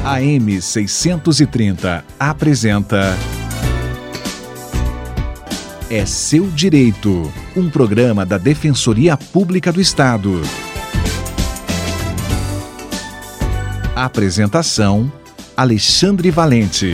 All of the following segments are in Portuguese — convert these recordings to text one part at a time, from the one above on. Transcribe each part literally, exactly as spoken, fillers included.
A M seiscentos e trinta apresenta É Seu Direito, um programa da Defensoria Pública do Estado. Apresentação: Alexandre Valente.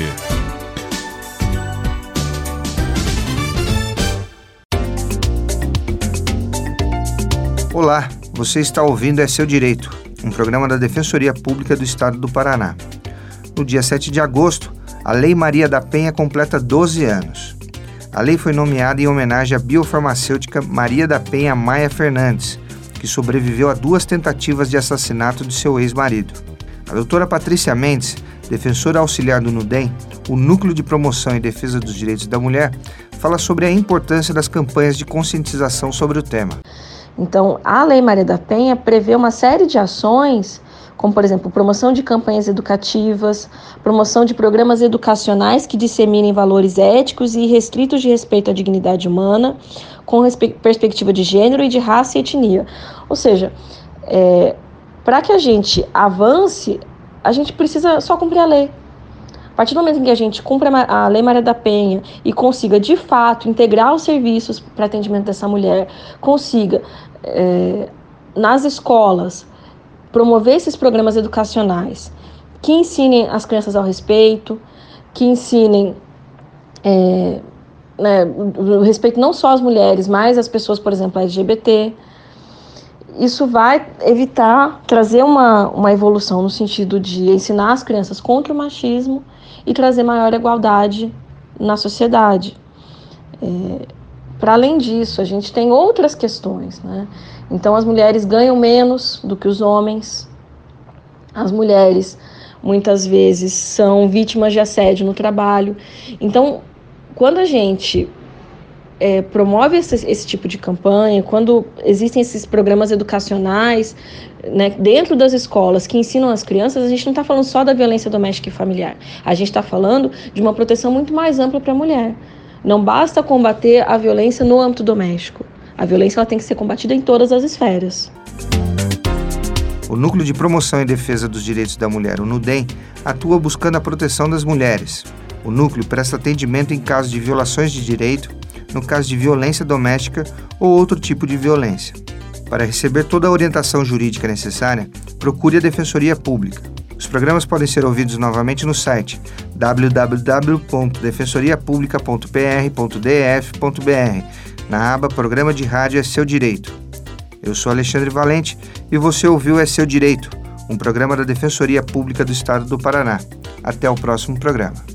Olá, você está ouvindo É Seu Direito, um programa da Defensoria Pública do Estado do Paraná. No dia sete de agosto, a Lei Maria da Penha completa doze anos. A lei foi nomeada em homenagem à biofarmacêutica Maria da Penha Maia Fernandes, que sobreviveu a duas tentativas de assassinato de seu ex-marido. A doutora Patrícia Mendes, defensora auxiliar do NUDEM, o Núcleo de Promoção e Defesa dos Direitos da Mulher, fala sobre a importância das campanhas de conscientização sobre o tema. Então, a Lei Maria da Penha prevê uma série de ações, como, por exemplo, promoção de campanhas educativas, promoção de programas educacionais que disseminem valores éticos e restritos de respeito à dignidade humana, com respe- perspectiva de gênero e de raça e etnia. Ou seja, é, para que a gente avance, a gente precisa só cumprir a lei. A partir do momento em que a gente cumpra a Lei Maria da Penha e consiga, de fato, integrar os serviços para atendimento dessa mulher, consiga, é, nas escolas, promover esses programas educacionais que ensinem as crianças ao respeito, que ensinem é, né, o respeito não só às mulheres, mas às pessoas, por exemplo, L G B T. Isso vai evitar, trazer uma, uma evolução no sentido de ensinar as crianças contra o machismo e trazer maior igualdade na sociedade. É, para além disso, a gente tem outras questões, né? Então, as mulheres ganham menos do que os homens. As mulheres, muitas vezes, são vítimas de assédio no trabalho. Então, quando a gente é, promove esse, esse tipo de campanha, quando existem esses programas educacionais, né, dentro das escolas que ensinam as crianças, a gente não está falando só da violência doméstica e familiar. A gente está falando de uma proteção muito mais ampla para a mulher. Não basta combater a violência no âmbito doméstico. A violência ela tem que ser combatida em todas as esferas. O Núcleo de Promoção e Defesa dos Direitos da Mulher, o NUDEM, atua buscando a proteção das mulheres. O núcleo presta atendimento em casos de violações de direito, no caso de violência doméstica ou outro tipo de violência. Para receber toda a orientação jurídica necessária, procure a Defensoria Pública. Os programas podem ser ouvidos novamente no site w w w ponto defensoria publica ponto p r ponto d f ponto b r, na aba Programa de Rádio É Seu Direito. Eu sou Alexandre Valente e você ouviu É Seu Direito, um programa da Defensoria Pública do Estado do Paraná. Até o próximo programa.